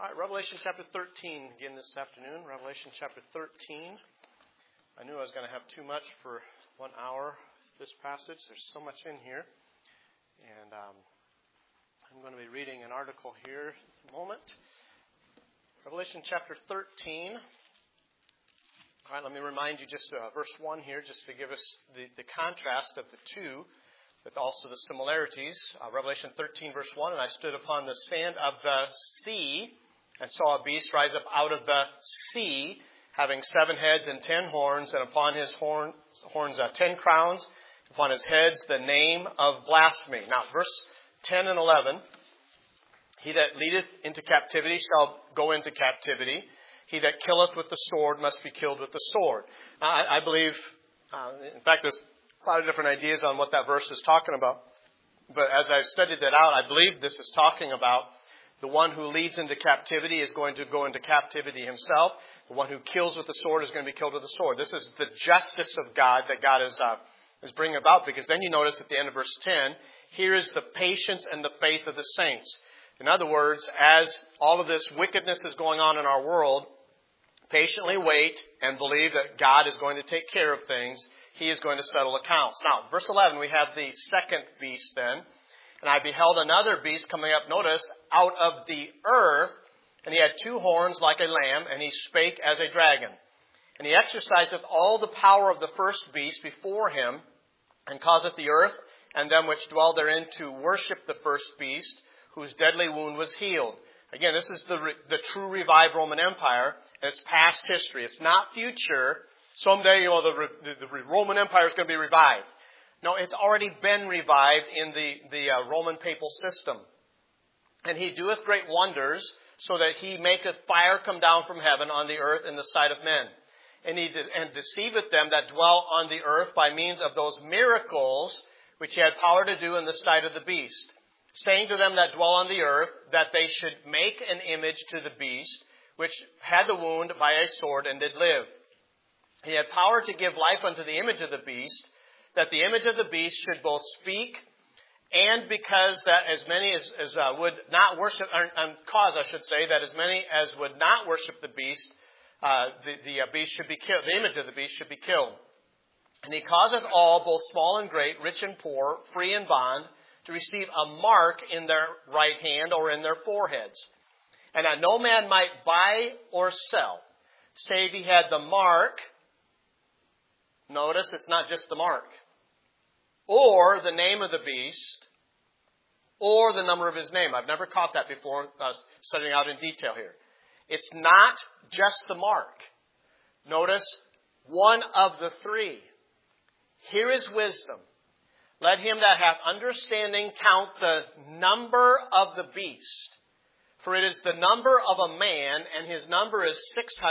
All right, Revelation chapter 13 again this afternoon. Revelation chapter 13. I knew I was going to have too much for 1 hour this passage. There's so much in here. And I'm going to be reading an article here in a moment. Revelation chapter 13. All right, let me remind you just verse 1 here, just to give us the contrast of the two, but also the similarities. Revelation 13, verse 1, and I stood upon the sand of the sea, and saw a beast rise up out of the sea, having 7 heads and 10 horns, and upon his horns 10 crowns, upon his heads the name of blasphemy. Now, verse 10 and 11, he that leadeth into captivity shall go into captivity. He that killeth with the sword must be killed with the sword. I believe, in fact, there's a lot of different ideas on what that verse is talking about. But as I've studied that out, I believe this is talking about the one who leads into captivity is going to go into captivity himself. The one who kills with the sword is going to be killed with the sword. This is the justice of God that God is bringing about. Because then you notice at the end of verse 10, here is the patience and the faith of the saints. In other words, as all of this wickedness is going on in our world, patiently wait and believe that God is going to take care of things. He is going to settle accounts. Now, verse 11, we have the second beast then. And I beheld another beast coming up, notice, out of the earth. And he had 2 horns like a lamb, and he spake as a dragon. And he exerciseth all the power of the first beast before him, and causeth the earth and them which dwell therein to worship the first beast, whose deadly wound was healed. Again, this is the true revived Roman Empire, and it's past history. It's not future. Someday, the Roman Empire is going to be revived. No, it's already been revived in the Roman papal system. And he doeth great wonders, so that he maketh fire come down from heaven on the earth in the sight of men. And deceiveth them that dwell on the earth by means of those miracles which he had power to do in the sight of the beast, saying to them that dwell on the earth that they should make an image to the beast, which had the wound by a sword and did live. He had power to give life unto the image of the beast, that the image of the beast should both speak, and because that as many as would not worship, and cause I should say, that as many as would not worship the beast, the beast should be killed, the image of the beast should be killed. And he causeth all, both small and great, rich and poor, free and bond, to receive a mark in their right hand or in their foreheads, and that no man might buy or sell, save he had the mark. Notice it's not just the mark, or the name of the beast, or the number of his name. I've never caught that before, studying out in detail here. It's not just the mark. Notice one of the 3. Here is wisdom. Let him that hath understanding count the number of the beast. For it is the number of a man, and his number is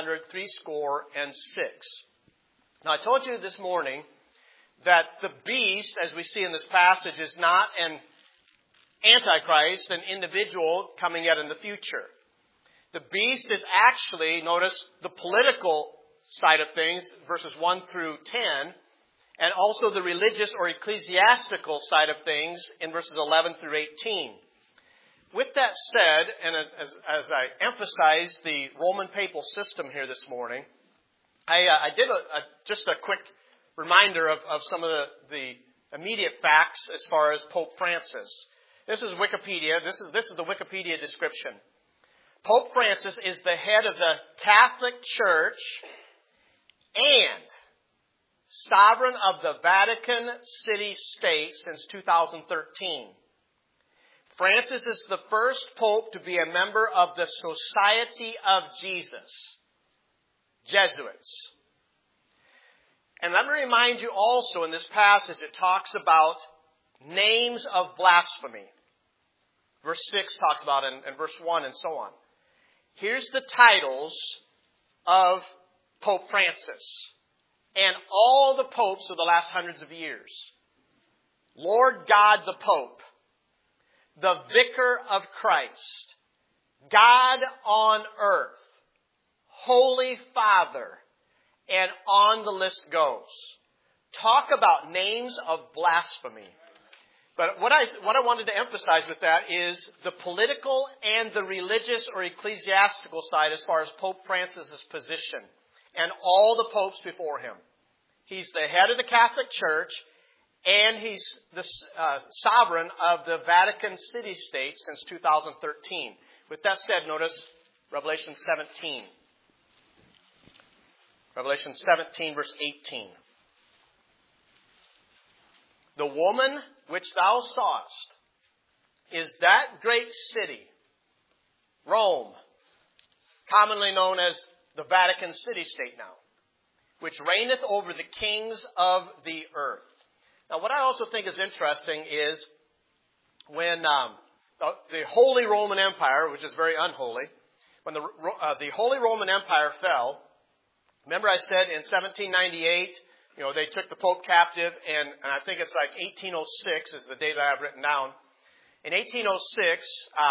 666. Now, I told you this morning that the beast, as we see in this passage, is not an antichrist, an individual coming yet in the future. The beast is actually, notice, the political side of things, verses 1 through 10, and also the religious or ecclesiastical side of things in verses 11 through 18. With that said, and as I emphasize the Roman papal system here this morning, I did just a quick reminder of some of the immediate facts as far as Pope Francis. This is Wikipedia. This is the Wikipedia description. Pope Francis is the head of the Catholic Church and sovereign of the Vatican City State since 2013. Francis is the first pope to be a member of the Society of Jesus, Jesuits. And let me remind you also in this passage it talks about names of blasphemy. Verse 6 talks about it, and verse 1 and so on. Here's the titles of Pope Francis and all the popes of the last hundreds of years. Lord God the Pope, the Vicar of Christ, God on earth, Holy Father, and on the list goes. Talk about names of blasphemy. But what I wanted to emphasize with that is the political and the religious or ecclesiastical side as far as Pope Francis' position and all the popes before him. He's the head of the Catholic Church, and he's the sovereign of the Vatican City-State since 2013. With that said, notice Revelation 17. Revelation 17, verse 18. The woman which thou sawest is that great city, Rome, commonly known as the Vatican City-State now, which reigneth over the kings of the earth. Now, what I also think is interesting is when the Holy Roman Empire, which is very unholy, when the Holy Roman Empire fell, remember I said in 1798, they took the Pope captive, and I think it's like 1806 is the date I have written down. In 1806,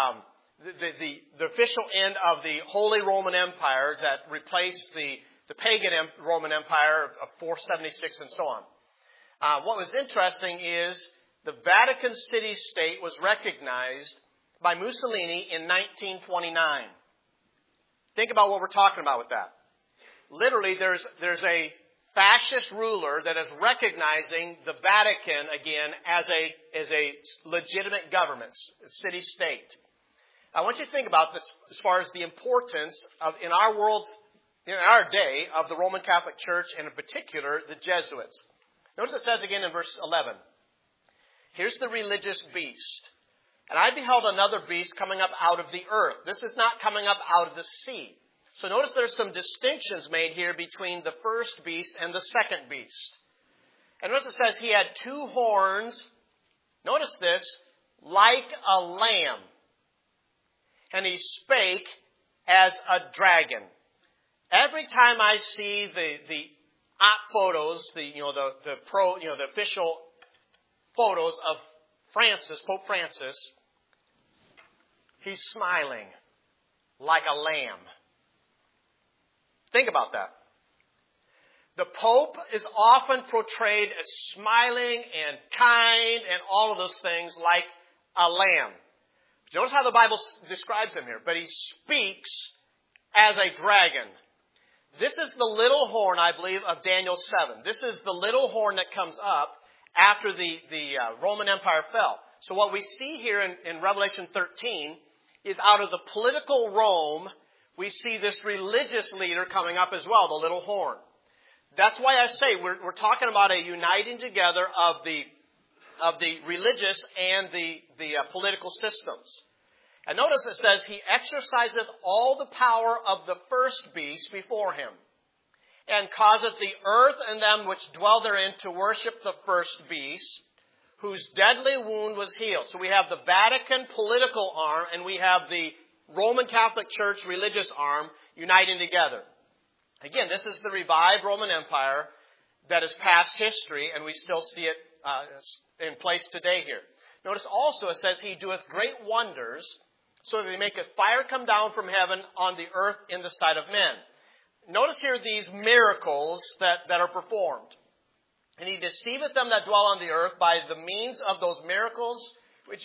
the official end of the Holy Roman Empire that replaced the pagan Roman Empire of 476 and so on. What was interesting is the Vatican City-State was recognized by Mussolini in 1929. Think about what we're talking about with that. Literally, there's a fascist ruler that is recognizing the Vatican again as a legitimate government, city-state. I want you to think about this as far as the importance of, in our world, in our day, of the Roman Catholic Church, and in particular, the Jesuits. Notice it says again in verse 11, here's the religious beast. And I beheld another beast coming up out of the earth. This is not coming up out of the sea. So notice there's some distinctions made here between the first beast and the second beast. And notice it says he had two horns, notice this, like a lamb. And he spake as a dragon. Every time I see the photos, the official photos of Francis, Pope Francis, he's smiling like a lamb. Think about that. The Pope is often portrayed as smiling and kind and all of those things like a lamb. Notice how the Bible describes him here. But he speaks as a dragon. This is the little horn, I believe, of Daniel 7. This is the little horn that comes up after the Roman Empire fell. So what we see here in Revelation 13 is out of the political Rome, we see this religious leader coming up as well, the little horn. That's why I say we're talking about a uniting together of the religious and the political systems. And notice it says, he exerciseth all the power of the first beast before him, and causeth the earth and them which dwell therein to worship the first beast, whose deadly wound was healed. So we have the Vatican political arm, and we have the Roman Catholic Church religious arm uniting together. Again, this is the revived Roman Empire that is past history, and we still see it in place today here. Notice also it says, he doeth great wonders, so that he maketh fire come down from heaven on the earth in the sight of men. Notice here these miracles that are performed. And he deceiveth them that dwell on the earth by the means of those miracles, which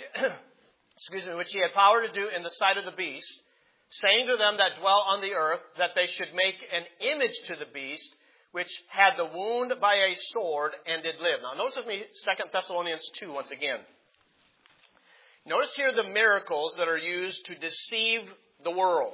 he had power to do in the sight of the beast, saying to them that dwell on the earth that they should make an image to the beast, which had the wound by a sword and did live. Now notice with me 2 Thessalonians 2 once again. Notice here the miracles that are used to deceive the world.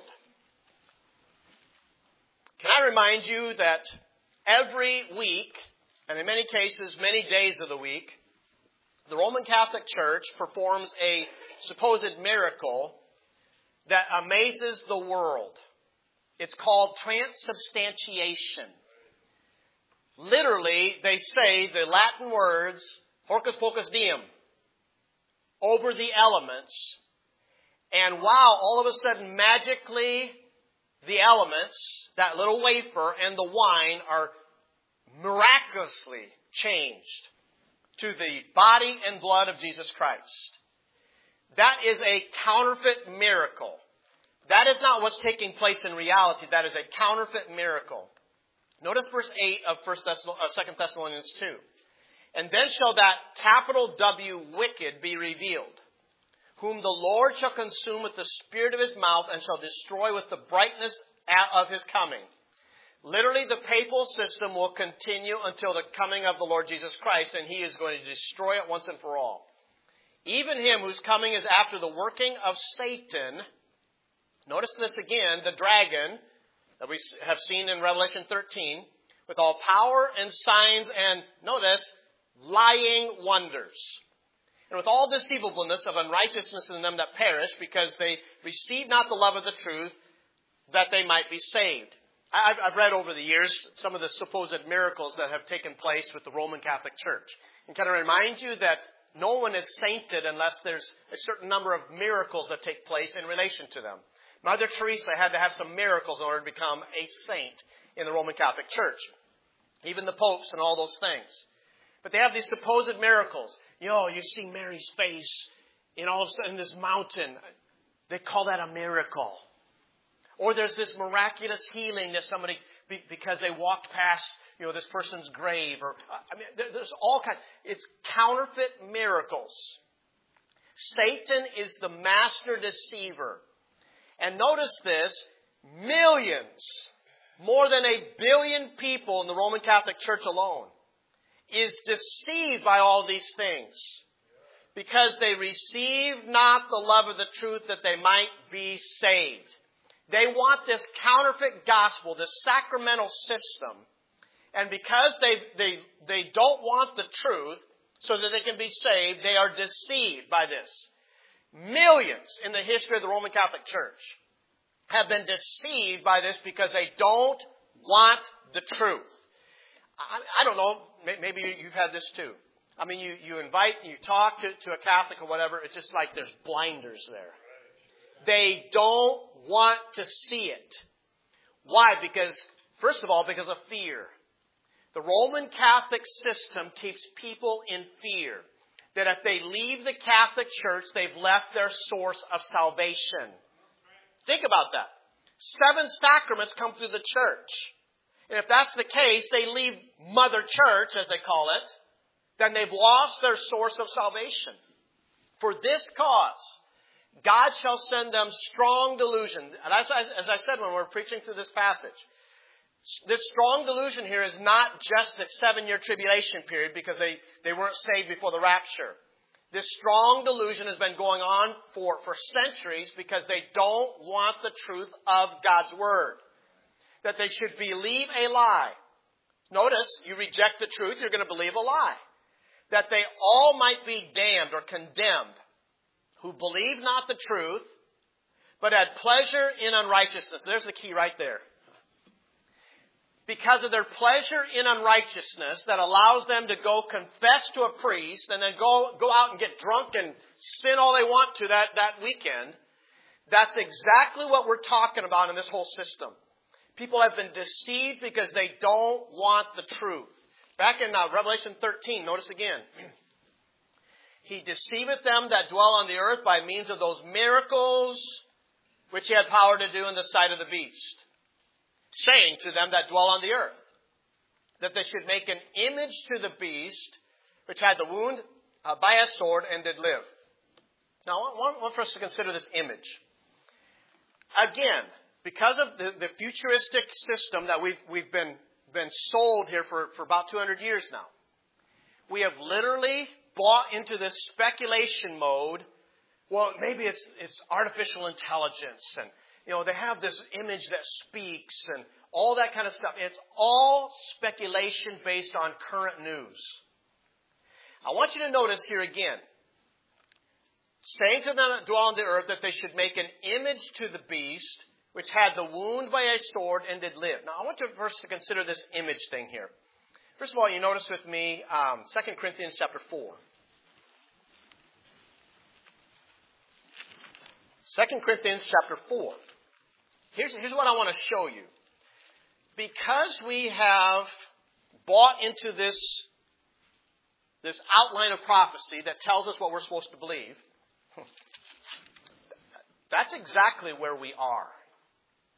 Can I remind you that every week, and in many cases, many days of the week, the Roman Catholic Church performs a supposed miracle that amazes the world. It's called transubstantiation. Literally, they say the Latin words, Horcus Pocus Diem, over the elements. And wow, all of a sudden, magically, the elements, that little wafer and the wine are miraculously changed to the body and blood of Jesus Christ. That is a counterfeit miracle. That is not what's taking place in reality. That is a counterfeit miracle. Notice verse 8 of 2 Thessalonians 2. And then shall that capital W wicked be revealed, whom the Lord shall consume with the spirit of his mouth and shall destroy with the brightness of his coming. Literally, the papal system will continue until the coming of the Lord Jesus Christ, and he is going to destroy it once and for all. Even him whose coming is after the working of Satan. Notice this again, the dragon that we have seen in Revelation 13, with all power and signs and, notice, lying wonders. And with all deceivableness of unrighteousness in them that perish, because they receive not the love of the truth, that they might be saved. I've read over the years some of the supposed miracles that have taken place with the Roman Catholic Church. And can I remind you that no one is sainted unless there's a certain number of miracles that take place in relation to them. Mother Teresa had to have some miracles in order to become a saint in the Roman Catholic Church. Even the popes and all those things. But they have these supposed miracles. You see Mary's face in this mountain. They call that a miracle. Or there's this miraculous healing that somebody, because they walked past, this person's grave. There's all kinds. It's counterfeit miracles. Satan is the master deceiver. And notice this, millions, more than 1 billion people in the Roman Catholic Church alone, is deceived by all these things. Because they receive not the love of the truth that they might be saved. They want this counterfeit gospel, this sacramental system. And because they don't want the truth so that they can be saved, they are deceived by this. Millions in the history of the Roman Catholic Church have been deceived by this because they don't want the truth. I don't know, maybe you've had this too. You invite, you talk to a Catholic or whatever, it's just like there's blinders there. They don't want to see it. Why? Because, first of all, because of fear. The Roman Catholic system keeps people in fear. That if they leave the Catholic Church, they've left their source of salvation. Think about that. 7 sacraments come through the church. And if that's the case, they leave Mother Church, as they call it, then they've lost their source of salvation. For this cause, God shall send them strong delusion. And as I said when we were preaching through this passage, this strong delusion here is not just the 7-year tribulation period because they weren't saved before the rapture. This strong delusion has been going on for centuries because they don't want the truth of God's Word. That they should believe a lie. Notice, you reject the truth, you're going to believe a lie. That they all might be damned or condemned, who believe not the truth, but had pleasure in unrighteousness. There's the key right there. Because of their pleasure in unrighteousness that allows them to go confess to a priest and then go out and get drunk and sin all they want to that weekend. That's exactly what we're talking about in this whole system. People have been deceived because they don't want the truth. Back in Revelation 13, notice again. He deceiveth them that dwell on the earth by means of those miracles which he had power to do in the sight of the beast. Saying to them that dwell on the earth, that they should make an image to the beast, which had the wound by a sword and did live. Now, I want for us to consider this image. Again, because of the futuristic system that we've been sold here for about 200 years now, we have literally bought into this speculation mode. Well, maybe it's artificial intelligence and they have this image that speaks and all that kind of stuff. It's all speculation based on current news. I want you to notice here again, saying to them that dwell on the earth that they should make an image to the beast, which had the wound by a sword and did live. Now, I want you first to consider this image thing here. First of all, you notice with me 2 Corinthians chapter 4. 2 Corinthians chapter 4. Here's what I want to show you. Because we have bought into this outline of prophecy that tells us what we're supposed to believe, that's exactly where we are.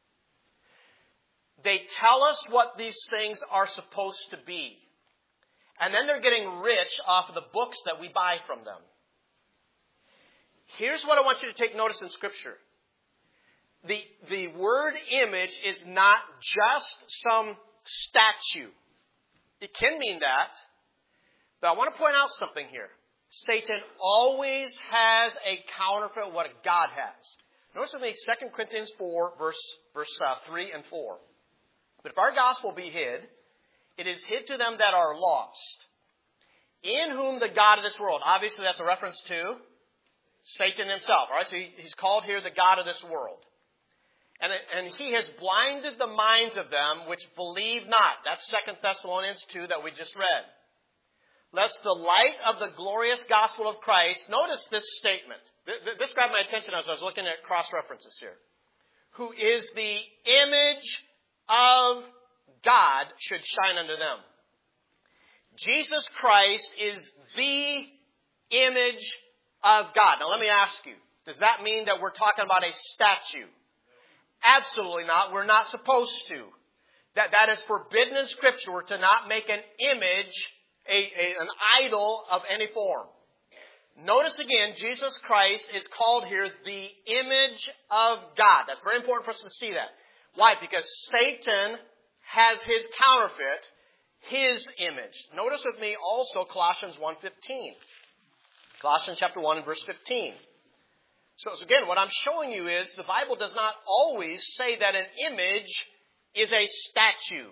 They tell us what these things are supposed to be. And then they're getting rich off of the books that we buy from them. Here's what I want you to take notice in Scripture. The word image is not just some statue. It can mean that. But I want to point out something here. Satan always has a counterfeit of what God has. Notice with me 2 Corinthians 4, verse 3 and 4. But if our gospel be hid, it is hid to them that are lost, in whom the God of this world. Obviously, that's a reference to Satan himself. All right, so he's called here the God of this world. And he has blinded the minds of them which believe not. That's 2 Thessalonians 2 that we just read. Lest the light of the glorious gospel of Christ, notice this statement. This grabbed my attention as I was looking at cross-references here. Who is the image of God should shine unto them. Jesus Christ is the image of God. Now let me ask you, does that mean that we're talking about a statue? Absolutely not. We're not supposed to. That is forbidden in Scripture. We're to not make an image, an idol of any form. Notice again, Jesus Christ is called here the image of God. That's very important for us to see that. Why? Because Satan has his counterfeit, his image. Notice with me also Colossians 1:15. Colossians chapter 1 and verse 15. So again, what I'm showing you is the Bible does not always say that an image is a statue.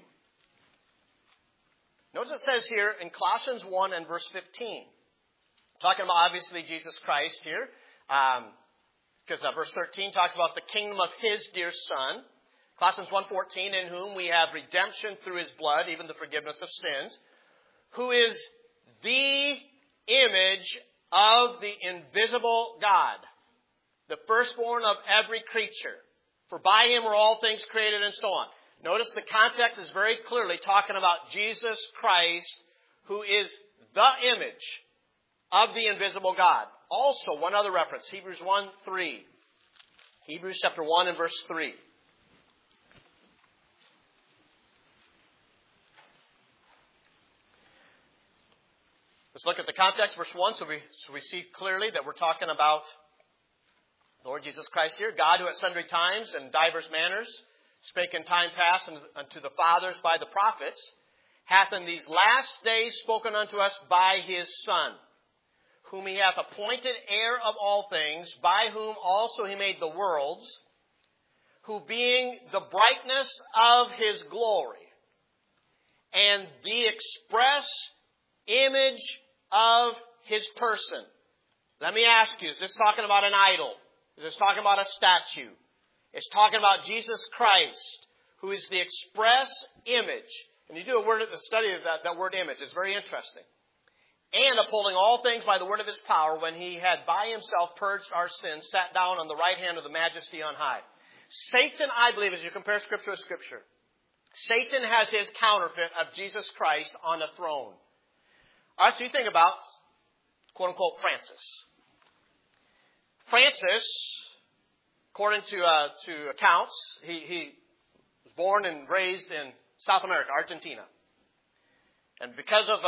Notice it says here in Colossians 1 and verse 15. Talking about obviously Jesus Christ here. Because verse 13 talks about the kingdom of His dear Son. Colossians 1:14, in whom we have redemption through His blood, even the forgiveness of sins. Who is the image of the invisible God. The firstborn of every creature. For by Him are all things created and so on. Notice the context is very clearly talking about Jesus Christ, who is the image of the invisible God. Also, one other reference, Hebrews 1:3. Hebrews chapter 1 and verse 3. Let's look at the context, verse 1, so we see clearly that we're talking about Lord Jesus Christ here. God, who at sundry times and divers manners spake in time past unto the fathers by the prophets, hath in these last days spoken unto us by His Son, whom He hath appointed heir of all things, by whom also He made the worlds, who being the brightness of His glory, and the express image of His person. Let me ask you, is this talking about an idol? Is this talking about a statue? It's talking about Jesus Christ, who is the express image. And you do a study of that word image. It's very interesting. And upholding all things by the word of His power, when He had by Himself purged our sins, sat down on the right hand of the Majesty on high. Satan, I believe, as you compare Scripture with Scripture, Satan has his counterfeit of Jesus Christ on a throne. All right, so you think about, quote-unquote, Francis. Francis, according to accounts, he was born and raised in South America, Argentina. And because of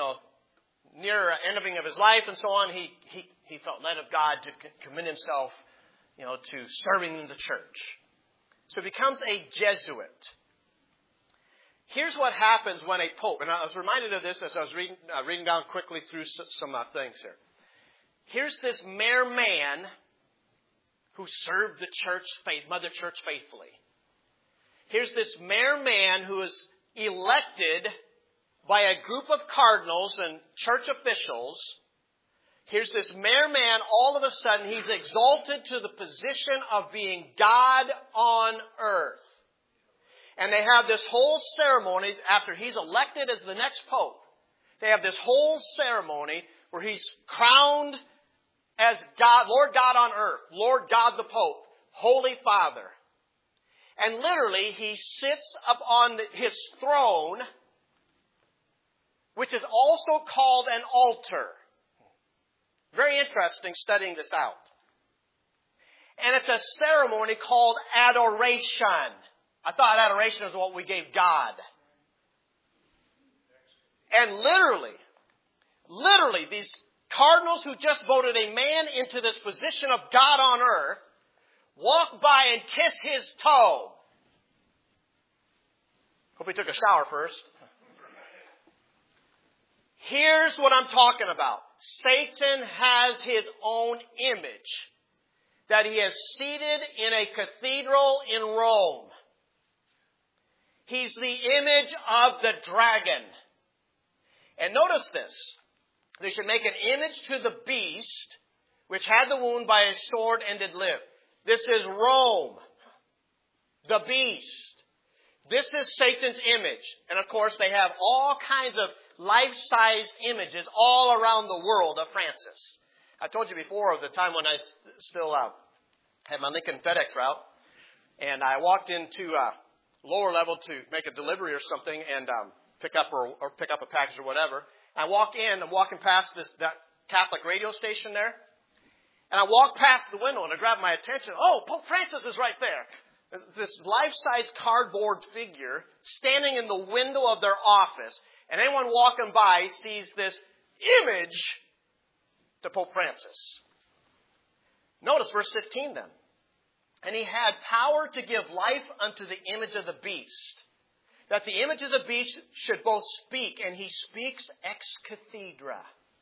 near ending of his life and so on, he felt led of God to commit himself, to serving in the church. So he becomes a Jesuit. Here's what happens when a pope, and I was reminded of this as I was reading down quickly through some things here. Here's this mere man who served the church, Mother Church faithfully. Here's this mere man who is elected by a group of cardinals and church officials. Here's this mere man, all of a sudden, he's exalted to the position of being God on earth. And they have this whole ceremony after he's elected as the next pope. They have this whole ceremony where he's crowned as God, Lord God on earth, Lord God the Pope, Holy Father. And literally he sits up on his throne, which is also called an altar. Very interesting studying this out. And it's a ceremony called adoration. I thought adoration is what we gave God. And literally, these cardinals who just voted a man into this position of God on earth walk by and kiss his toe. Hope he took a shower first. Here's what I'm talking about. Satan has his own image that he has seated in a cathedral in Rome. He's the image of the dragon. And notice this. They should make an image to the beast, which had the wound by a sword and did live. This is Rome, the beast. This is Satan's image. And of course, they have all kinds of life-sized images all around the world of Francis. I told you before of the time when I still had my Lincoln FedEx route, and I walked into lower level to make a delivery or something and pick up a package or whatever. I walk in, I'm walking past that Catholic radio station there, and I walk past the window and it grabbed my attention. Oh, Pope Francis is right there. This life-size cardboard figure standing in the window of their office, and anyone walking by sees this image to Pope Francis. Notice verse 15 then. And he had power to give life unto the image of the beast, that the image of the beast should both speak, and he speaks ex cathedra.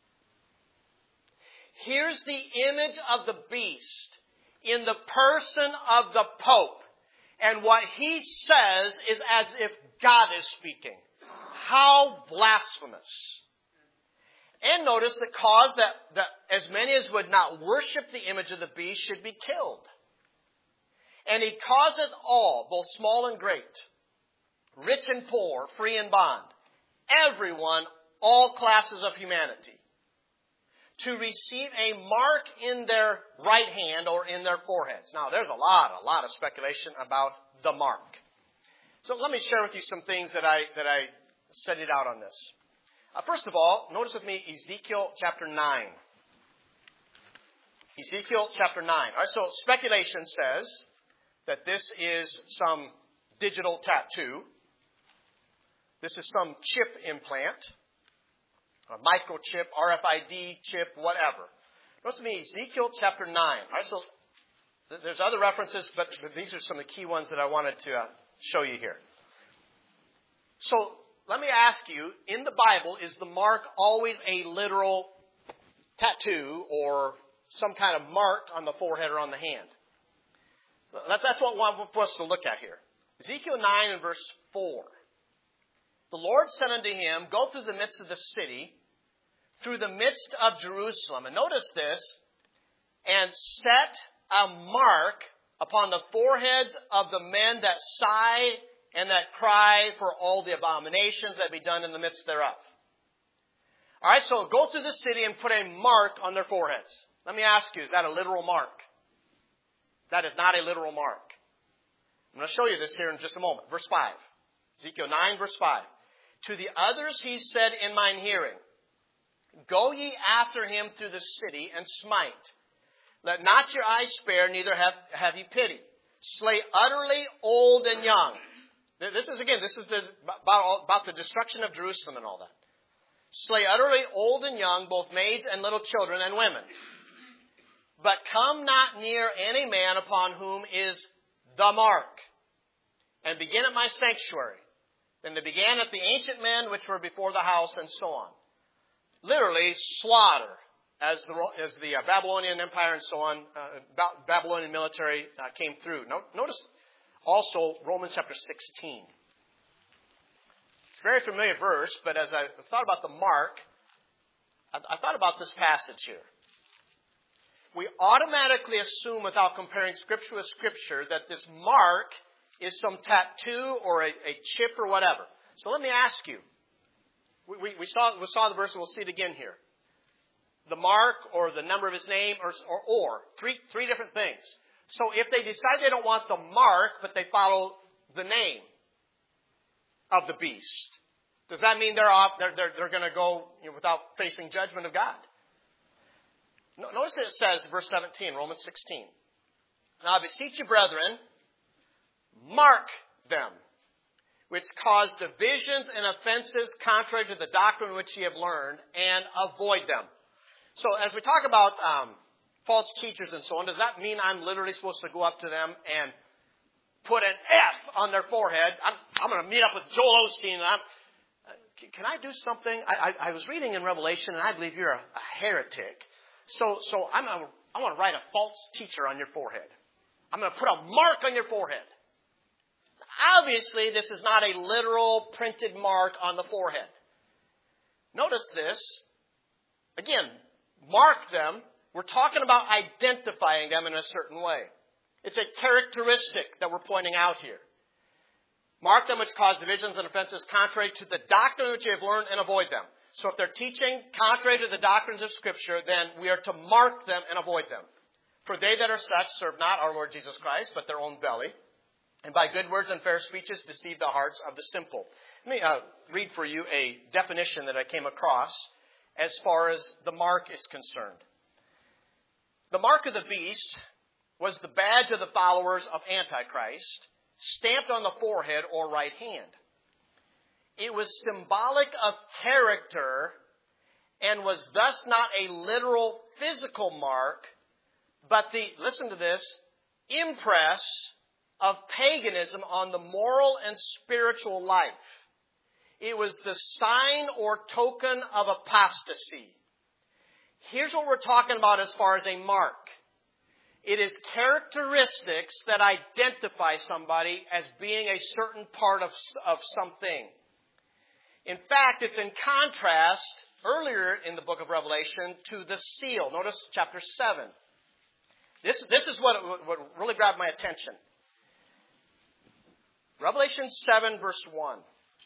Here's the image of the beast in the person of the Pope. And what he says is as if God is speaking. How blasphemous. And notice the cause that as many as would not worship the image of the beast should be killed. And he causeth all, both small and great, rich and poor, free and bond, everyone, all classes of humanity, to receive a mark in their right hand or in their foreheads. Now, there's a lot of speculation about the mark. So let me share with you some things that I studied out on this. First of all, notice with me Ezekiel chapter 9. Ezekiel chapter 9. All right, so speculation says that this is some digital tattoo. This is some chip implant, a microchip, RFID chip, whatever. Notice with me Ezekiel chapter 9. All right, so there's other references, but these are some of the key ones that I wanted to show you here. So let me ask you, in the Bible, is the mark always a literal tattoo or some kind of mark on the forehead or on the hand? That's what I want us to look at here. Ezekiel 9 and verse 4. The Lord said unto him, go through the midst of the city, through the midst of Jerusalem. And notice this, and set a mark upon the foreheads of the men that sigh and that cry for all the abominations that be done in the midst thereof. All right, so go through the city and put a mark on their foreheads. Let me ask you, is that a literal mark? That is not a literal mark. I'm going to show you this here in just a moment. Verse 5. Ezekiel 9, verse 5. To the others he said in mine hearing, go ye after him through the city and smite. Let not your eyes spare, neither have ye pity. Slay utterly old and young. This is about the destruction of Jerusalem and all that. Slay utterly old and young, both maids and little children and women. But come not near any man upon whom is the mark. And begin at my sanctuary. Then they began at the ancient men which were before the house, and so on. Literally, slaughter, as the Babylonian Empire and so on, Babylonian military came through. Notice also Romans chapter 16. Very familiar verse, but as I thought about the mark, I thought about this passage here. We automatically assume, without comparing Scripture with Scripture, that this mark is some tattoo or a chip or whatever. So let me ask you. We saw the verse, and we'll see it again here. The mark or the number of his name or three different things. So if they decide they don't want the mark, but they follow the name of the beast, does that mean they're going to go without facing judgment of God? Notice it says, verse 17, Romans 16. Now I beseech you, brethren, mark them which cause divisions and offenses contrary to the doctrine which ye have learned, and avoid them. So as we talk about false teachers and so on, does that mean I'm literally supposed to go up to them and put an F on their forehead? I'm going to meet up with Joel Osteen, and can I do something? I was reading in Revelation, and I believe you're a heretic. So I want to write a false teacher on your forehead. I'm going to put a mark on your forehead. Obviously, this is not a literal printed mark on the forehead. Notice this. Again, mark them. We're talking about identifying them in a certain way. It's a characteristic that we're pointing out here. Mark them which cause divisions and offenses contrary to the doctrine which you have learned, and avoid them. So if they're teaching contrary to the doctrines of Scripture, then we are to mark them and avoid them. For they that are such serve not our Lord Jesus Christ, but their own belly, and by good words and fair speeches deceive the hearts of the simple. Let me read for you a definition that I came across as far as the mark is concerned. The mark of the beast was the badge of the followers of Antichrist, stamped on the forehead or right hand. It was symbolic of character and was thus not a literal physical mark, but the, listen to this, impress of paganism on the moral and spiritual life. It was the sign or token of apostasy. Here's what we're talking about as far as a mark. It is characteristics that identify somebody as being a certain part of something. In fact, it's in contrast earlier in the book of Revelation to the seal. Notice chapter 7. This is what really grabbed my attention. Revelation 7, verse 1.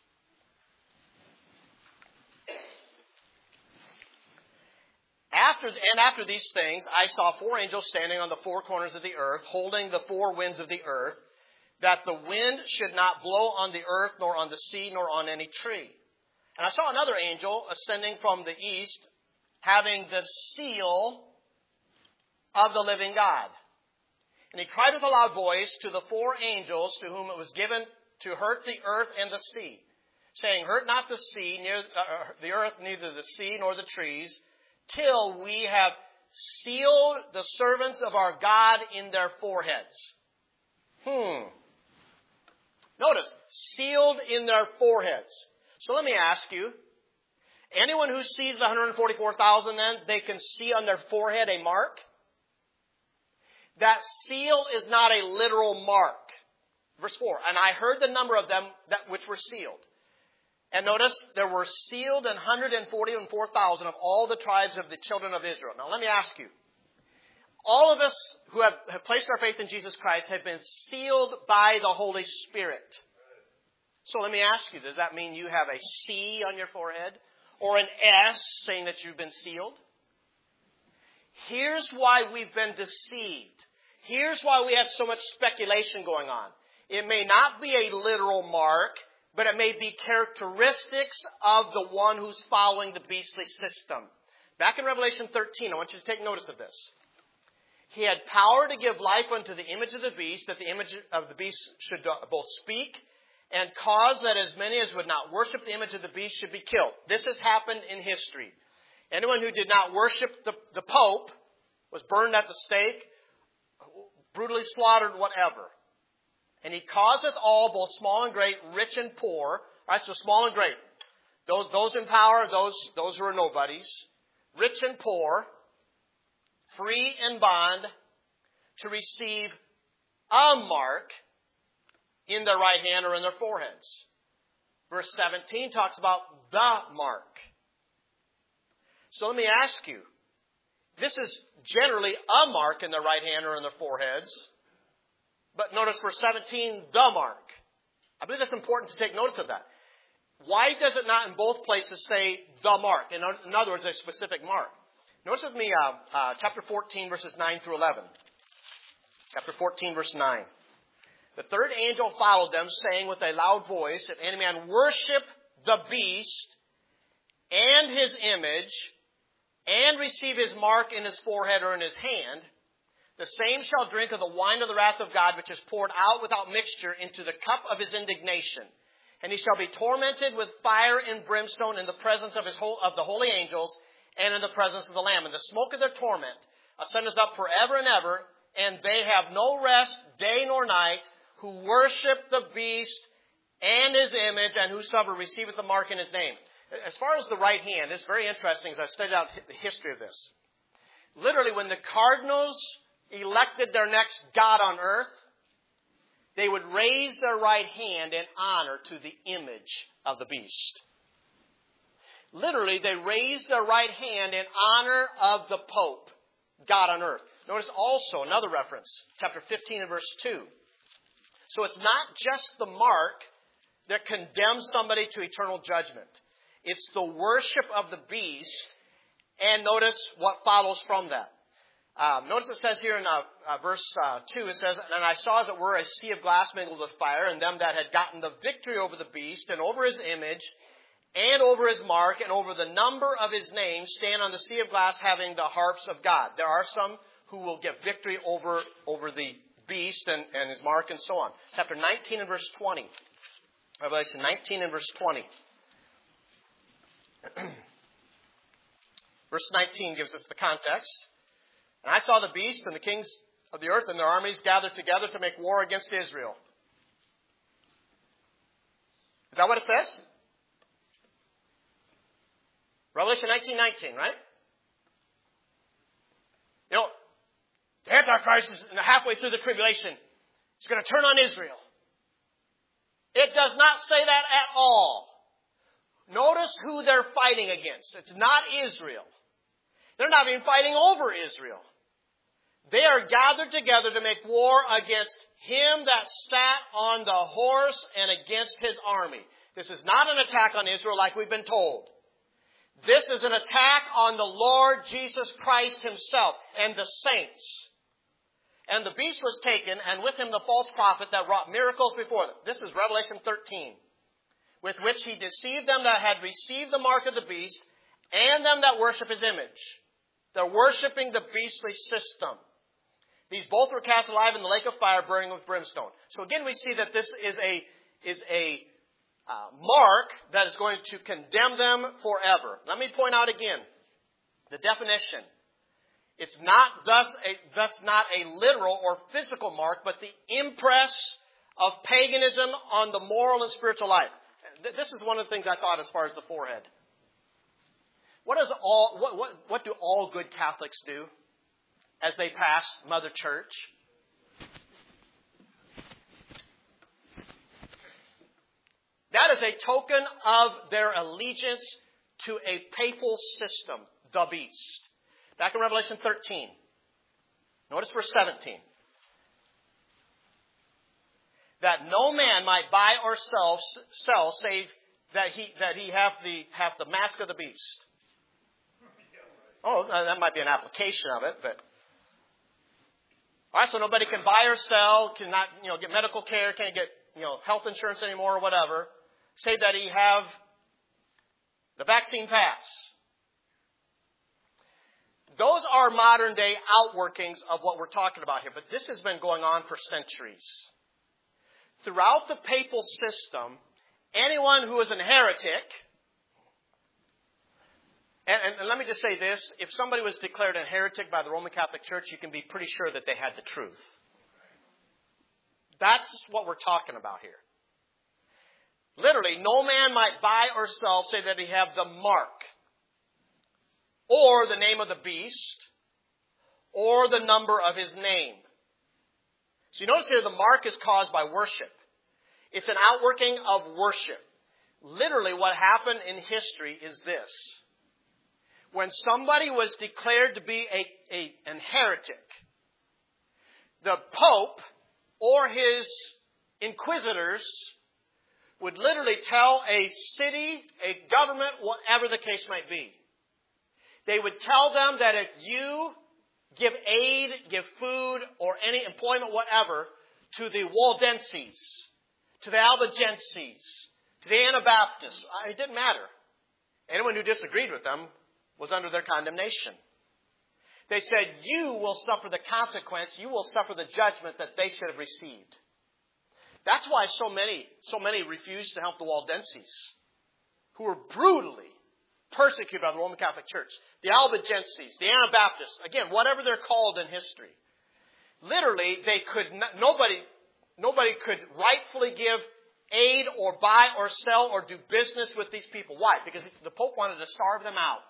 After these things, I saw 4 angels standing on the 4 corners of the earth, holding the 4 winds of the earth, that the wind should not blow on the earth, nor on the sea, nor on any tree. And I saw another angel ascending from the east, having the seal of the living God. And he cried with a loud voice to the 4 angels to whom it was given to hurt the earth and the sea, saying, hurt not the sea, the earth, neither the sea nor the trees, till we have sealed the servants of our God in their foreheads. Notice, sealed in their foreheads. So let me ask you, anyone who sees the 144,000 then, they can see on their forehead a mark? That seal is not a literal mark. Verse 4, and I heard the number of them which were sealed. And notice, there were sealed 144,000 of all the tribes of the children of Israel. Now let me ask you, all of us who have placed our faith in Jesus Christ have been sealed by the Holy Spirit. So let me ask you, does that mean you have a C on your forehead? Or an S saying that you've been sealed? Here's why we've been deceived. Here's why we have so much speculation going on. It may not be a literal mark, but it may be characteristics of the one who's following the beastly system. Back in Revelation 13, I want you to take notice of this. He had power to give life unto the image of the beast, that the image of the beast should both speak and cause that as many as would not worship the image of the beast should be killed. This has happened in history. Anyone who did not worship the Pope was burned at the stake, brutally slaughtered, whatever. And he causeth all, both small and great, rich and poor. Right, so small and great. Those in power, those who are nobodies. Rich and poor, free and bond, to receive a mark in their right hand or in their foreheads. Verse 17 talks about the mark. So let me ask you, this is generally a mark in their right hand or in their foreheads. But notice verse 17, the mark. I believe that's important to take notice of that. Why does it not in both places say the mark? In other words, a specific mark. Notice with me chapter 14, verses 9 through 11. Chapter 14, verse 9. The third angel followed them, saying with a loud voice, if any man worship the beast and his image, and receive his mark in his forehead or in his hand, the same shall drink of the wine of the wrath of God, which is poured out without mixture into the cup of his indignation. And he shall be tormented with fire and brimstone in the presence of the holy angels and in the presence of the Lamb. And the smoke of their torment ascendeth up forever and ever, and they have no rest day nor night, who worship the beast and his image, and whosoever receiveth the mark in his name. As far as the right hand, it's very interesting as I studied out the history of this. Literally, when the cardinals elected their next god on earth, they would raise their right hand in honor to the image of the beast. Literally, they raised their right hand in honor of the Pope, God on earth. Notice also another reference, chapter 15 and verse 2. So it's not just the mark that condemns somebody to eternal judgment. It's the worship of the beast, and notice what follows from that. Notice it says here in verse 2, it says, And I saw as it were a sea of glass mingled with fire, and them that had gotten the victory over the beast, and over his image, and over his mark, and over the number of his name, stand on the sea of glass having the harps of God. There are some who will get victory over the beast and his mark and so on. Chapter 19 and verse 20. Revelation 19 and verse 20. Verse 19 gives us the context. And I saw the beast and the kings of the earth and their armies gathered together to make war against Israel. Is that what it says? Revelation 19:19, right? You know, the Antichrist is halfway through the tribulation. He's going to turn on Israel. It does not say that at all. Notice who they're fighting against. It's not Israel. They're not even fighting over Israel. They are gathered together to make war against him that sat on the horse and against his army. This is not an attack on Israel like we've been told. This is an attack on the Lord Jesus Christ himself and the saints. And the beast was taken, and with him the false prophet that wrought miracles before them. This is Revelation 13. With which he deceived them that had received the mark of the beast, and them that worship his image. They're worshiping the beastly system. These both were cast alive in the lake of fire, burning with brimstone. So again, we see that this is a mark that is going to condemn them forever. Let me point out again the definition. It's not thus not a literal or physical mark, but the impress of paganism on the moral and spiritual life. This is one of the things I thought as far as the forehead. What do all good Catholics do as they pass Mother Church? That is a token of their allegiance to a papal system, the beast. Back in Revelation 13. Notice verse 17. That no man might buy or sell save that he have the mask of the beast. Oh, that might be an application of it, but all right, so nobody can buy or sell, cannot get medical care, can't get health insurance anymore or whatever, save that he have the vaccine pass. Those are modern day outworkings of what we're talking about here, but this has been going on for centuries. Throughout the papal system, anyone who is a heretic, and let me just say this, if somebody was declared a heretic by the Roman Catholic Church, you can be pretty sure that they had the truth. That's what we're talking about here. Literally, no man might buy or sell, say that he have the mark, or the name of the beast, or the number of his name. So you notice here the mark is caused by worship. It's an outworking of worship. Literally what happened in history is this. When somebody was declared to be an heretic, the Pope or his inquisitors would literally tell a city, a government, whatever the case might be. They would tell them that if you give aid, give food, or any employment, whatever, to the Waldenses, to the Albigenses, to the Anabaptists, it didn't matter. Anyone who disagreed with them was under their condemnation. They said, you will suffer the consequence, you will suffer the judgment that they should have received. That's why so many refused to help the Waldenses, who were brutally persecuted by the Roman Catholic Church. The Albigenses, the Anabaptists, again, whatever they're called in history. Literally, nobody could rightfully give aid or buy or sell or do business with these people. Why? Because the Pope wanted to starve them out.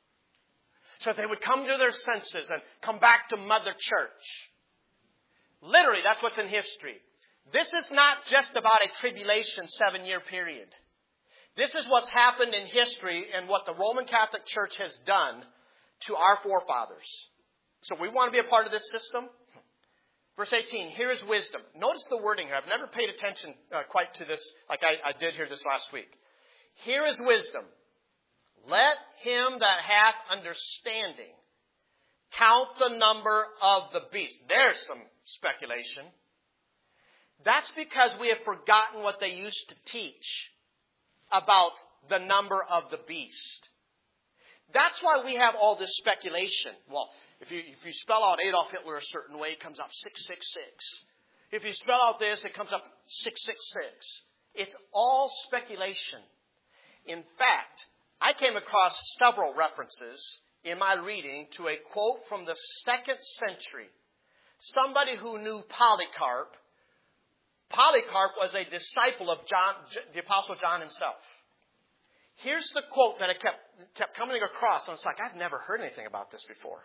So that they would come to their senses and come back to Mother Church. Literally, that's what's in history. This is not just about a tribulation 7-year period. This is what's happened in history and what the Roman Catholic Church has done to our forefathers. So we want to be a part of this system. Verse 18, here is wisdom. Notice the wording here. I've never paid attention quite to this like I did here this last week. Here is wisdom. Let him that hath understanding count the number of the beast. There's some speculation. That's because we have forgotten what they used to teach about the number of the beast. That's why we have all this speculation. Well, if you spell out Adolf Hitler a certain way, it comes up 666. If you spell out this, it comes up 666. It's all speculation. In fact, I came across several references in my reading to a quote from the 2nd century. Somebody who knew Polycarp. Polycarp was a disciple of John, the Apostle John himself. Here's the quote that I kept coming across. And it's like, I've never heard anything about this before.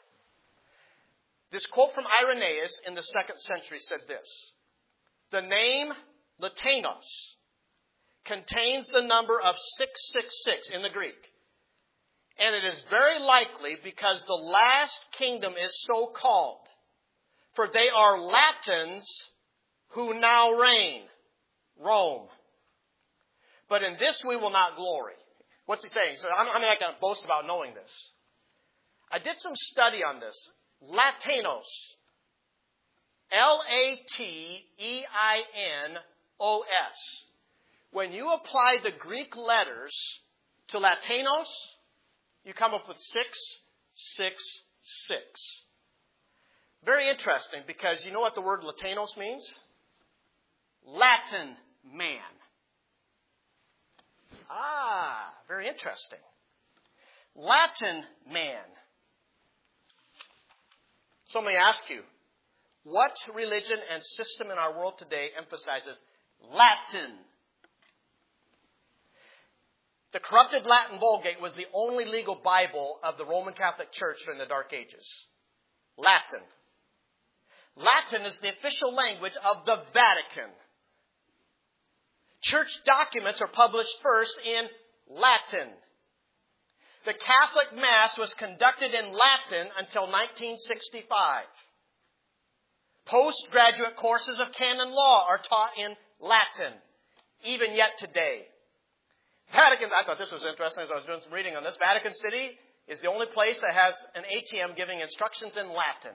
This quote from Irenaeus in the 2nd century said this. The name Latanos contains the number of 666 in the Greek. And it is very likely because the last kingdom is so called. For they are Latins who now reign, Rome. But in this we will not glory. What's he saying? He said, I'm not going to boast about knowing this. I did some study on this. Latanos. L-A-T-E-I-N-O-S. When you apply the Greek letters to Latanos, you come up with 666. Very interesting because you know what the word Latanos means? Latin man. Very interesting. Latin man. So let me ask you, what religion and system in our world today emphasizes Latin? The corrupted Latin Vulgate was the only legal Bible of the Roman Catholic Church during the Dark Ages. Latin. Latin is the official language of the Vatican. Church documents are published first in Latin. The Catholic Mass was conducted in Latin until 1965. Postgraduate courses of canon law are taught in Latin, even yet today. Vatican, I thought this was interesting as I was doing some reading on this. Vatican City is the only place that has an ATM giving instructions in Latin.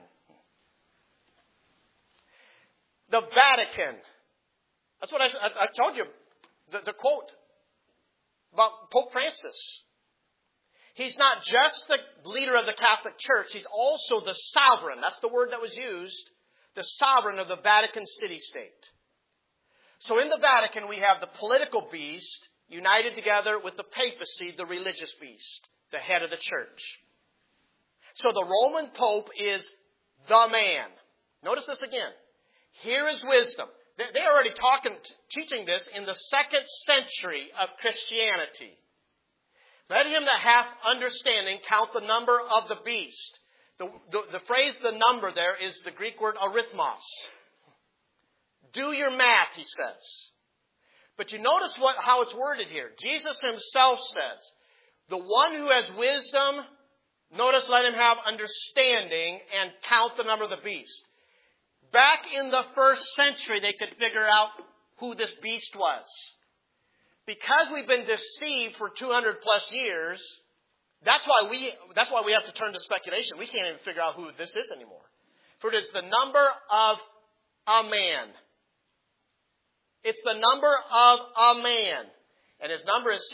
The Vatican. That's what I told you. The quote about Pope Francis. He's not just the leader of the Catholic Church. He's also the sovereign. That's the word that was used. The sovereign of the Vatican city-state. So in the Vatican, we have the political beast united together with the papacy, the religious beast, the head of the church. So the Roman Pope is the man. Notice this again. Here is wisdom. They're already teaching this in the 2nd century of Christianity. Let him that hath understanding count the number of the beast. The phrase, the number there, is the Greek word arithmos. Do your math, he says. But you notice how it's worded here. Jesus himself says, the one who has wisdom, notice, let him have understanding and count the number of the beast. Back in the 1st century, they could figure out who this beast was. Because we've been deceived for 200 plus years, that's why we have to turn to speculation. We can't even figure out who this is anymore. For it is the number of a man. It's the number of a man. And his number is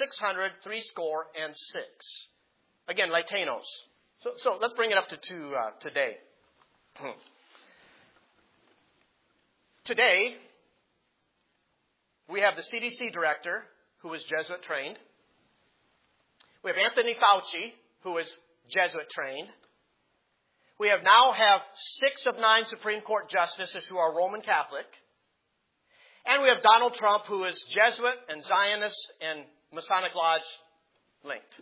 666. Again, Latanos. So let's bring it up to today. Today, We have the CDC director, who is Jesuit trained. We have Anthony Fauci, who is Jesuit trained. We now have 6 of 9 Supreme Court justices who are Roman Catholic. And we have Donald Trump, who is Jesuit and Zionist and Masonic Lodge linked.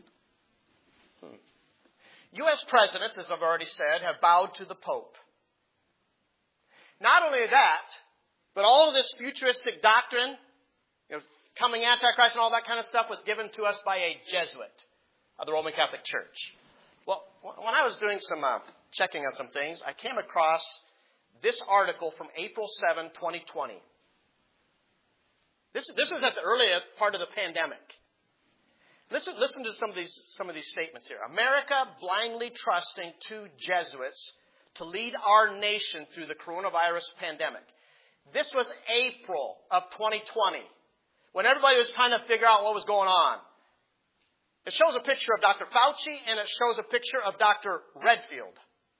U.S. presidents, as I've already said, have bowed to the Pope. Not only that, but all of this futuristic doctrine, coming Antichrist and all that kind of stuff was given to us by a Jesuit of the Roman Catholic Church. Well, when I was doing some checking on some things, I came across this article from April 7, 2020. This was at the earlier part of the pandemic. Listen to some of these statements here. America blindly trusting 2 Jesuits to lead our nation through the coronavirus pandemic. This was April of 2020, when everybody was trying to figure out what was going on. It shows a picture of Dr. Fauci, and it shows a picture of Dr. Redfield.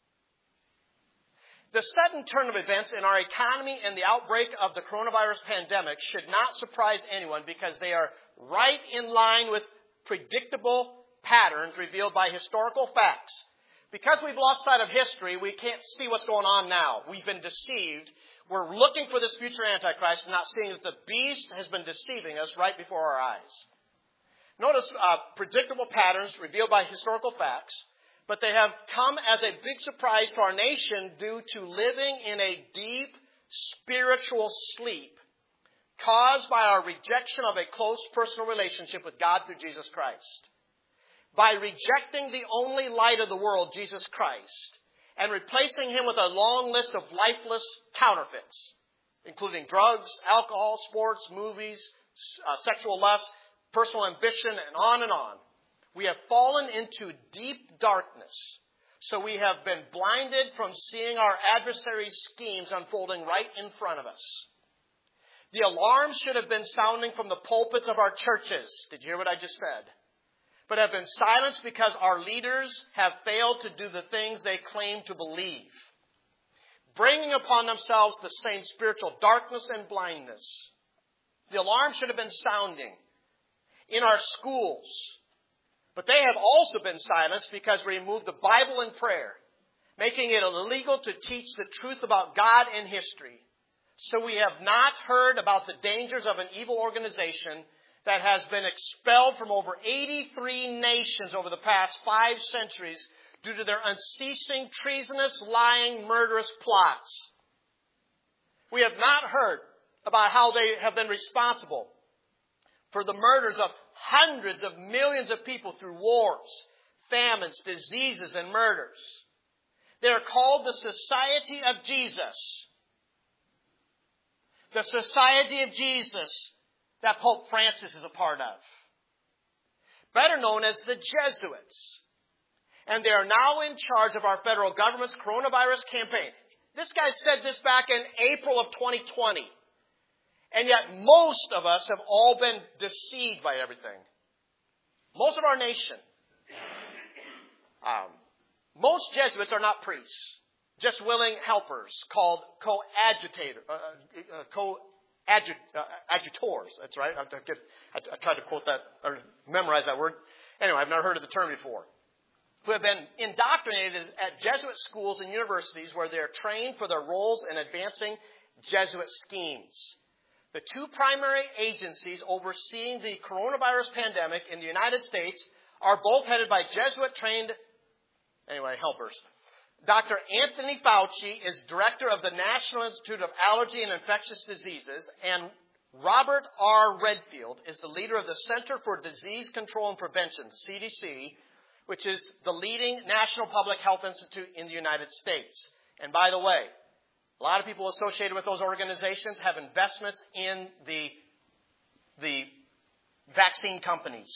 The sudden turn of events in our economy and the outbreak of the coronavirus pandemic should not surprise anyone, because they are right in line with predictable patterns revealed by historical facts. Because we've lost sight of history, we can't see what's going on now. We've been deceived. We're looking for this future Antichrist and not seeing that the beast has been deceiving us right before our eyes. Notice predictable patterns revealed by historical facts, but they have come as a big surprise to our nation due to living in a deep spiritual sleep caused by our rejection of a close personal relationship with God through Jesus Christ. By rejecting the only light of the world, Jesus Christ, and replacing Him with a long list of lifeless counterfeits, including drugs, alcohol, sports, movies, sexual lust, personal ambition, and on, we have fallen into deep darkness. So we have been blinded from seeing our adversary's schemes unfolding right in front of us. The alarm should have been sounding from the pulpits of our churches. Did you hear what I just said? But have been silenced because our leaders have failed to do the things they claim to believe, bringing upon themselves the same spiritual darkness and blindness. The alarm should have been sounding in our schools, but they have also been silenced because we removed the Bible and prayer, making it illegal to teach the truth about God and history. So we have not heard about the dangers of an evil organization that has been expelled from over 83 nations over the past 5 centuries due to their unceasing, treasonous, lying, murderous plots. We have not heard about how they have been responsible for the murders of hundreds of millions of people through wars, famines, diseases, and murders. They are called the Society of Jesus. The Society of Jesus that Pope Francis is a part of. Better known as the Jesuits. And they are now in charge of our federal government's coronavirus campaign. This guy said this back in April of 2020. And yet most of us have all been deceived by everything. Most of our nation. Most Jesuits are not priests, just willing helpers called coadjutors. That's right. I tried to quote that or memorize that word. Anyway, I've never heard of the term before. Who have been indoctrinated at Jesuit schools and universities where they're trained for their roles in advancing Jesuit schemes. The 2 primary agencies overseeing the coronavirus pandemic in the United States are both headed by Jesuit-trained, helpers. Dr. Anthony Fauci is director of the National Institute of Allergy and Infectious Diseases, and Robert R. Redfield is the leader of the Center for Disease Control and Prevention, CDC, which is the leading national public health institute in the United States. And by the way, a lot of people associated with those organizations have investments in the vaccine companies.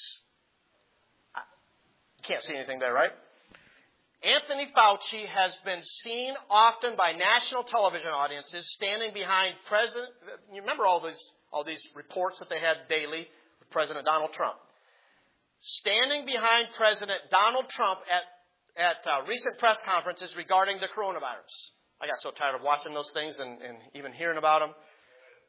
You can't see anything there, right? Anthony Fauci has been seen often by national television audiences standing behind President. You remember all these reports that they had daily with President Donald Trump. Standing behind President Donald Trump at recent press conferences regarding the coronavirus. I got so tired of watching those things and even hearing about them.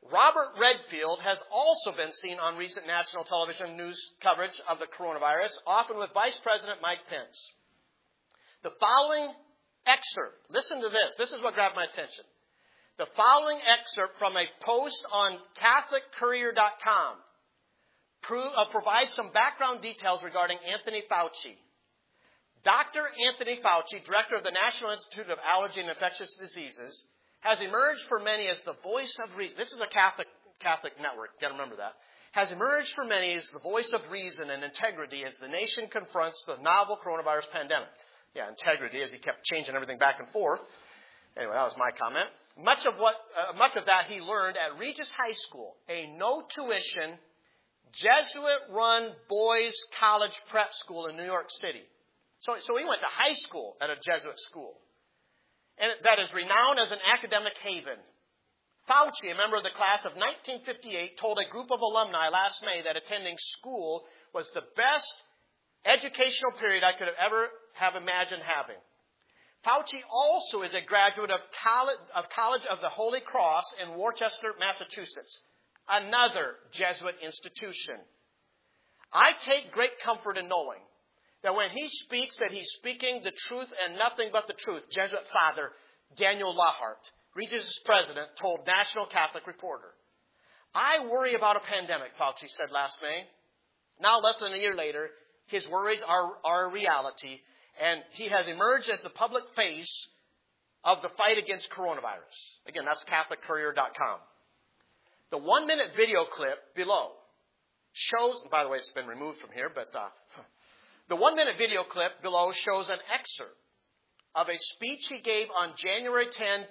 Robert Redfield has also been seen on recent national television news coverage of the coronavirus, often with Vice President Mike Pence. The following excerpt, listen to this. This is what grabbed my attention. The following excerpt from a post on CatholicCourier.com provides some background details regarding Anthony Fauci. Dr. Anthony Fauci, director of the National Institute of Allergy and Infectious Diseases, has emerged for many as the voice of reason. This is a Catholic network. Got to remember that. Has emerged for many as the voice of reason and integrity as the nation confronts the novel coronavirus pandemic. Yeah, integrity, as he kept changing everything back and forth. Anyway, that was my comment. Much of that he learned at Regis High School, a no-tuition, Jesuit-run boys' college prep school in New York City. So he went to high school at a Jesuit school. And that is renowned as an academic haven. Fauci, a member of the class of 1958, told a group of alumni last May that attending school was the best educational period I could have ever imagined having. Fauci also is a graduate of College of the Holy Cross in Worcester, Massachusetts, another Jesuit institution. I take great comfort in knowing that when he speaks, that he's speaking the truth and nothing but the truth. Jesuit Father Daniel Lahart, Regis' president, told National Catholic Reporter. I worry about a pandemic, Fauci said last May. Now, less than a year later, his worries are a reality, and he has emerged as the public face of the fight against coronavirus. Again, that's CatholicCourier.com. The 1-minute video clip below shows, by the way, it's been removed from here, but the 1-minute video clip below shows an excerpt of a speech he gave on January 10,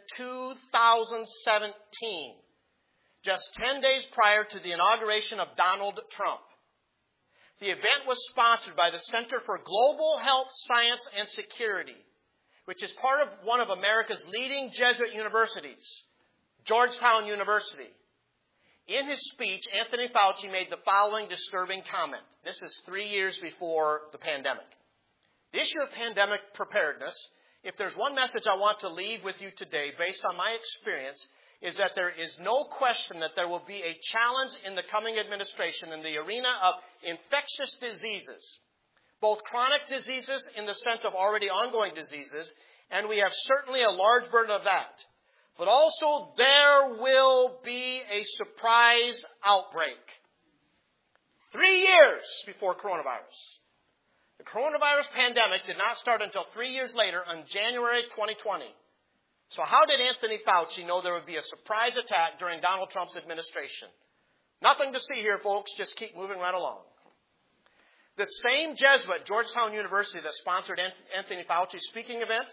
2017, just 10 days prior to the inauguration of Donald Trump. The event was sponsored by the Center for Global Health, Science, and Security, which is part of one of America's leading Jesuit universities, Georgetown University. In his speech, Anthony Fauci made the following disturbing comment. This is 3 years before the pandemic. The issue of pandemic preparedness, if there's one message I want to leave with you today based on my experience, is that there is no question that there will be a challenge in the coming administration in the arena of infectious diseases, both chronic diseases in the sense of already ongoing diseases, and we have certainly a large burden of that. But also there will be a surprise outbreak. 3 years before coronavirus. The coronavirus pandemic did not start until 3 years later on January 2020. So how did Anthony Fauci know there would be a surprise attack during Donald Trump's administration? Nothing to see here, folks. Just keep moving right along. The same Jesuit, Georgetown University, that sponsored Anthony Fauci's speaking event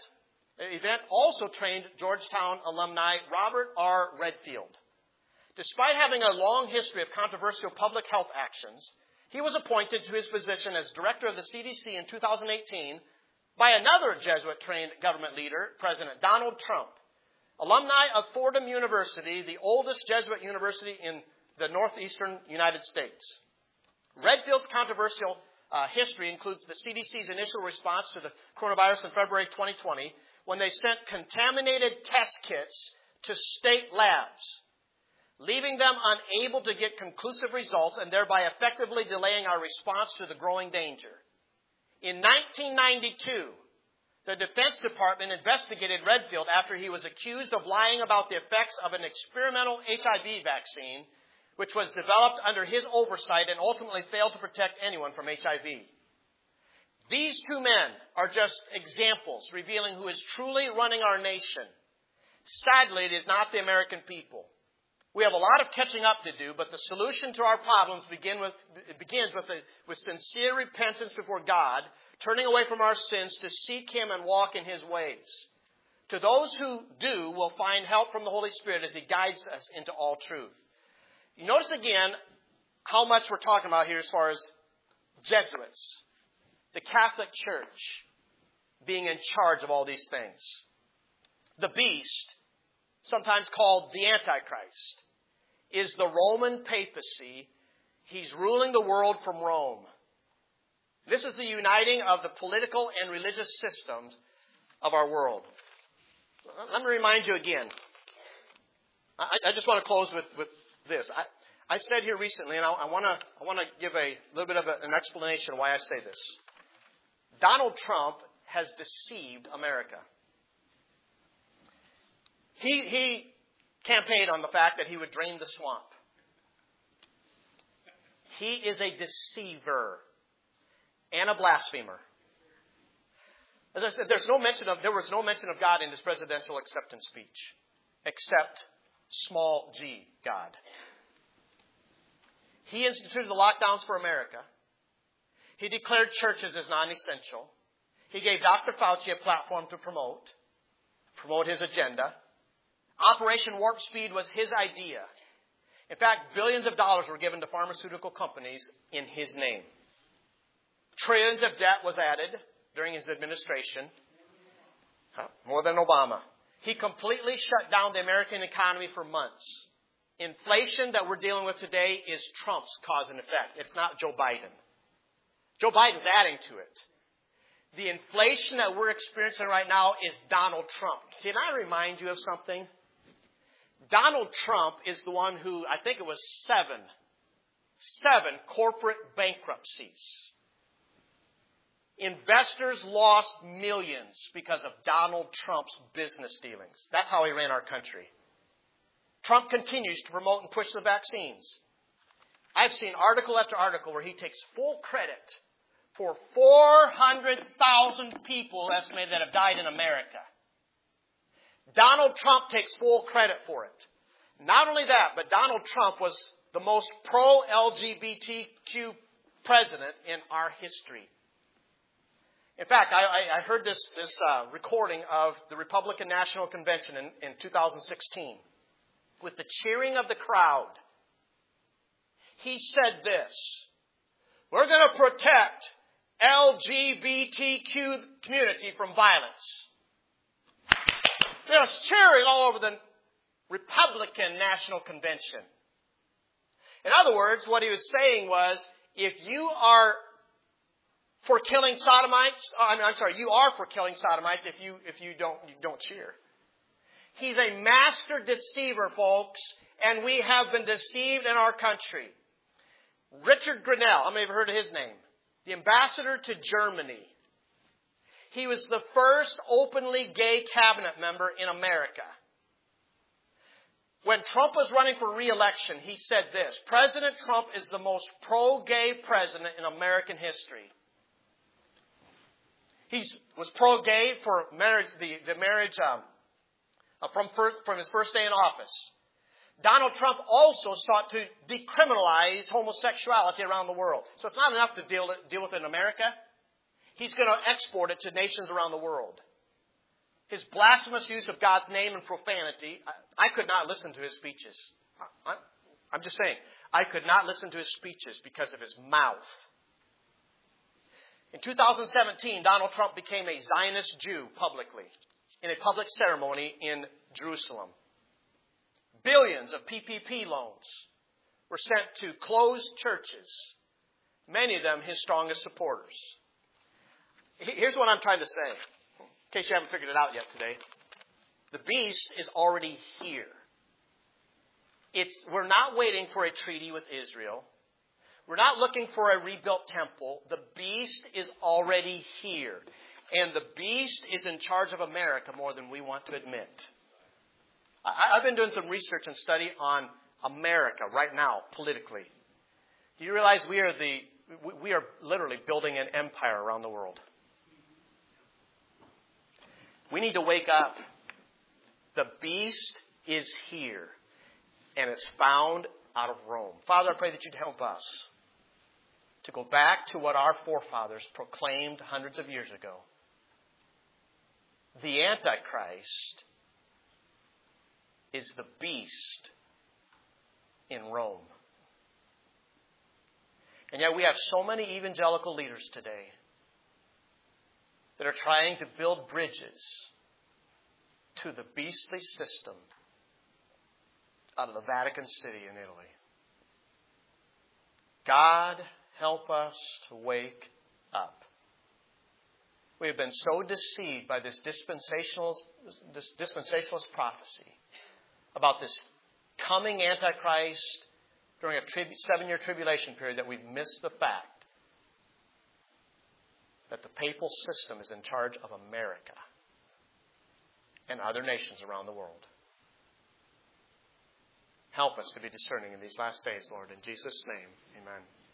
also trained Georgetown alumni Robert R. Redfield. Despite having a long history of controversial public health actions, he was appointed to his position as director of the CDC in 2018 by another Jesuit-trained government leader, President Donald Trump, alumni of Fordham University, the oldest Jesuit university in the northeastern United States. Redfield's controversial history includes the CDC's initial response to the coronavirus in February 2020, when they sent contaminated test kits to state labs, leaving them unable to get conclusive results and thereby effectively delaying our response to the growing danger. In 1992, the Defense Department investigated Redfield after he was accused of lying about the effects of an experimental HIV vaccine, which was developed under his oversight and ultimately failed to protect anyone from HIV. These two men are just examples revealing who is truly running our nation. Sadly, it is not the American people. We have a lot of catching up to do, but the solution to our problems begins with sincere repentance before God, turning away from our sins to seek Him and walk in His ways. To those who do, will find help from the Holy Spirit as He guides us into all truth. You notice again how much we're talking about here as far as Jesuits, the Catholic Church, being in charge of all these things. The beast, sometimes called the Antichrist, is the Roman papacy. He's ruling the world from Rome. This is the uniting of the political and religious systems of our world. Let me remind you again. I just want to close with this. I said here recently, and I want to give a little bit of an explanation why I say this. Donald Trump has deceived America. He campaigned on the fact that he would drain the swamp. He is a deceiver and a blasphemer. As I said, there was no mention of God in his presidential acceptance speech, except small g, God. He instituted the lockdowns for America. He declared churches as non-essential. He gave Dr. Fauci a platform to promote his agenda. Operation Warp Speed was his idea. In fact, billions of dollars were given to pharmaceutical companies in his name. Trillions of debt was added during his administration. More than Obama. He completely shut down the American economy for months. Inflation that we're dealing with today is Trump's cause and effect. It's not Joe Biden. Joe Biden's adding to it. The inflation that we're experiencing right now is Donald Trump. Can I remind you of something? Donald Trump is the one who, I think it was seven corporate bankruptcies. Investors lost millions because of Donald Trump's business dealings. That's how he ran our country. Trump continues to promote and push the vaccines. I've seen article after article where he takes full credit for 400,000 people estimated that have died in America. Donald Trump takes full credit for it. Not only that, but Donald Trump was the most pro-LGBTQ president in our history. In fact, I heard this recording of the Republican National Convention in 2016. With the cheering of the crowd, he said this: "We're going to protect LGBTQ community from violence." There's cheering all over the Republican National Convention. In other words, what he was saying was, if you are for killing sodomites, you are for killing sodomites if you don't cheer. He's a master deceiver, folks, and we have been deceived in our country. Richard Grenell, how many have heard of his name? The ambassador to Germany. He was the first openly gay cabinet member in America. When Trump was running for re-election, he said this: "President Trump is the most pro-gay president in American history." He was pro-gay for marriage, the marriage from his first day in office. Donald Trump also sought to decriminalize homosexuality around the world. So it's not enough to deal with it in America. He's going to export it to nations around the world. His blasphemous use of God's name and profanity, I could not listen to his speeches. I'm just saying, I could not listen to his speeches because of his mouth. In 2017, Donald Trump became a Zionist Jew publicly in a public ceremony in Jerusalem. Billions of PPP loans were sent to closed churches, many of them his strongest supporters. Here's what I'm trying to say, in case you haven't figured it out yet today. The beast is already here. We're not waiting for a treaty with Israel. We're not looking for a rebuilt temple. The beast is already here. And the beast is in charge of America more than we want to admit. I've been doing some research and study on America right now, politically. Do you realize we are literally building an empire around the world? We need to wake up. The beast is here, and it's found out of Rome. Father, I pray that you'd help us to go back to what our forefathers proclaimed hundreds of years ago. The Antichrist is the beast in Rome. And yet we have so many evangelical leaders today that are trying to build bridges to the beastly system out of the Vatican City in Italy. God, help us to wake up. We have been so deceived by this dispensationalist prophecy about this coming Antichrist during a 7-year tribulation period that we've missed the fact that the papal system is in charge of America and other nations around the world. Help us to be discerning in these last days, Lord. In Jesus' name, amen.